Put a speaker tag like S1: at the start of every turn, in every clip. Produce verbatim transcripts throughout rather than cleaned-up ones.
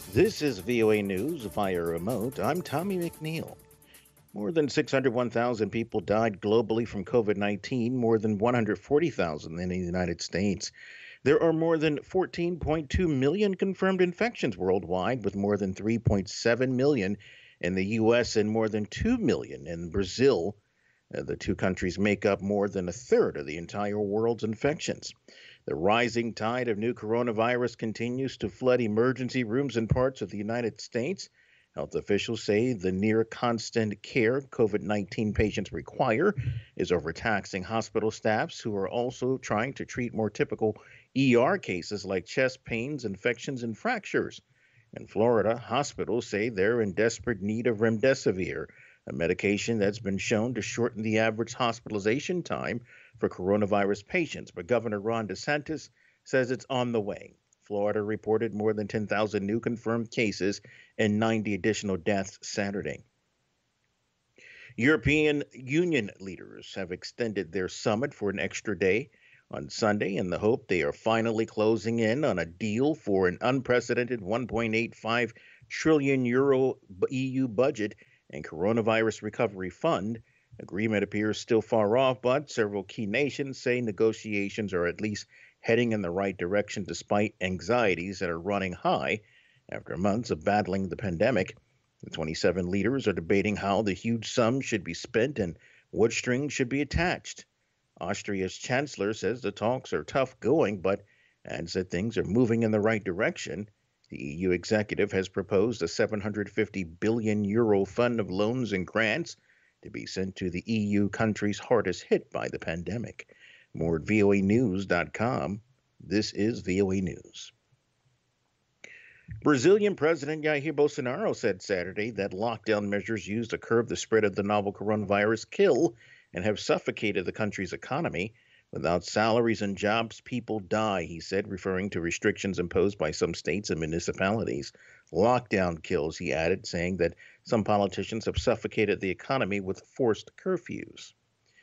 S1: This is V O A News via remote. I'm Tommy McNeil. More than six hundred one thousand people died globally from COVID nineteen, more than one hundred forty thousand in the United States. There are more than fourteen point two million confirmed infections worldwide, with more than three point seven million in the U S and more than two million in Brazil. Uh, the two countries make up more than a third of the entire world's infections. The rising tide of new coronavirus continues to flood emergency rooms in parts of the United States. Health officials say the near constant care COVID nineteen patients require is overtaxing hospital staffs who are also trying to treat more typical E R cases like chest pains, infections, and fractures. In Florida, hospitals say they're in desperate need of remdesivir, a medication that's been shown to shorten the average hospitalization time for coronavirus patients. But Governor Ron DeSantis says it's on the way. Florida reported more than ten thousand new confirmed cases and ninety additional deaths Saturday. European Union leaders have extended their summit for an extra day on Sunday in the hope they are finally closing in on a deal for an unprecedented one point eight five trillion euro E U budget and coronavirus recovery fund. Agreement appears still far off, but several key nations say negotiations are at least heading in the right direction despite anxieties that are running high after months of battling the pandemic. The twenty-seven leaders are debating how the huge sum should be spent and what strings should be attached. Austria's chancellor says the talks are tough going, but adds that things are moving in the right direction. The E U executive has proposed a seven hundred fifty billion euro fund of loans and grants to be sent to the E U countries hardest hit by the pandemic. More at V O A news dot com. This is V O A News. Brazilian President Jair Bolsonaro said Saturday that lockdown measures used to curb the spread of the novel coronavirus kill and have suffocated the country's economy. Without salaries and jobs, people die, he said, referring to restrictions imposed by some states and municipalities. Lockdown kills, he added, saying that some politicians have suffocated the economy with forced curfews.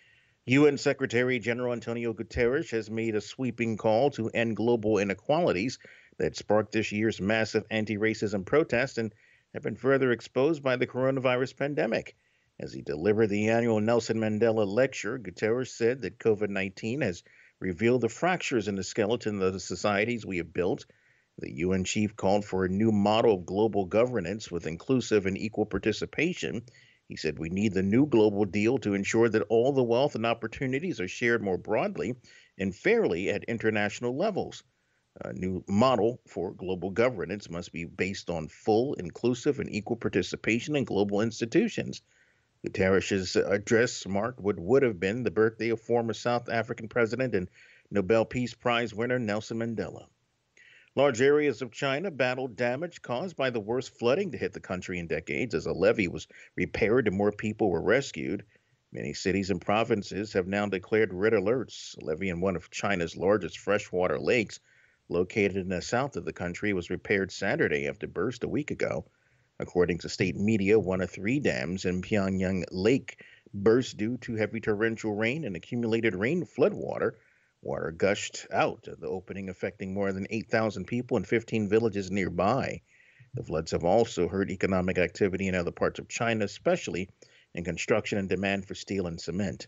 S1: U N Secretary General Antonio Guterres has made a sweeping call to end global inequalities that sparked this year's massive anti-racism protests and have been further exposed by the coronavirus pandemic. As he delivered the annual Nelson Mandela lecture, Guterres said that COVID nineteen has revealed the fractures in the skeleton of the societies we have built. The U N chief called for a new model of global governance with inclusive and equal participation. He said we need the new global deal to ensure that all the wealth and opportunities are shared more broadly and fairly at international levels. A new model for global governance must be based on full, inclusive, and equal participation in global institutions. Guterres' address marked what would have been the birthday of former South African president and Nobel Peace Prize winner Nelson Mandela. Large areas of China battled damage caused by the worst flooding to hit the country in decades as a levee was repaired and more people were rescued. Many cities and provinces have now declared red alerts. A levee in one of China's largest freshwater lakes, located in the south of the country, was repaired Saturday after it burst a week ago. According to state media, one of three dams in Pyongyang Lake burst due to heavy torrential rain and accumulated rain floodwater. Water gushed out at the opening, affecting more than eight thousand people in fifteen villages nearby. The floods have also hurt economic activity in other parts of China, especially in construction and demand for steel and cement.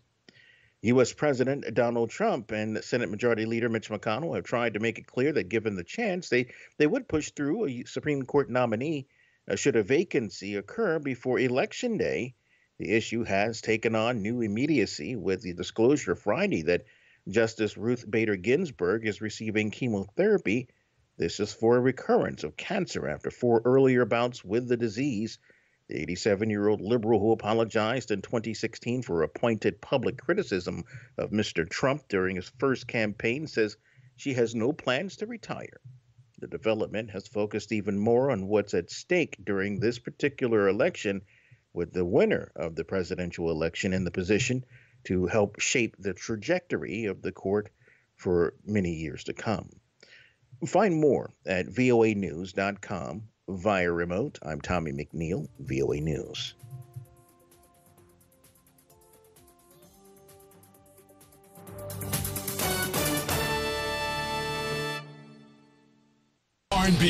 S1: U S. President Donald Trump and Senate Majority Leader Mitch McConnell have tried to make it clear that given the chance, they, they would push through a Supreme Court nominee uh, should a vacancy occur before Election Day. The issue has taken on new immediacy with the disclosure Friday that Justice Ruth Bader Ginsburg is receiving chemotherapy. This is for a recurrence of cancer after four earlier bouts with the disease. The eighty-seven-year-old liberal who apologized in twenty sixteen for pointed public criticism of Mister Trump during his first campaign says she has no plans to retire. The development has focused even more on what's at stake during this particular election, with the winner of the presidential election in the position to help shape the trajectory of the court for many years to come. Find more at V O A news dot com via remote. I'm Tommy McNeil, V O A News.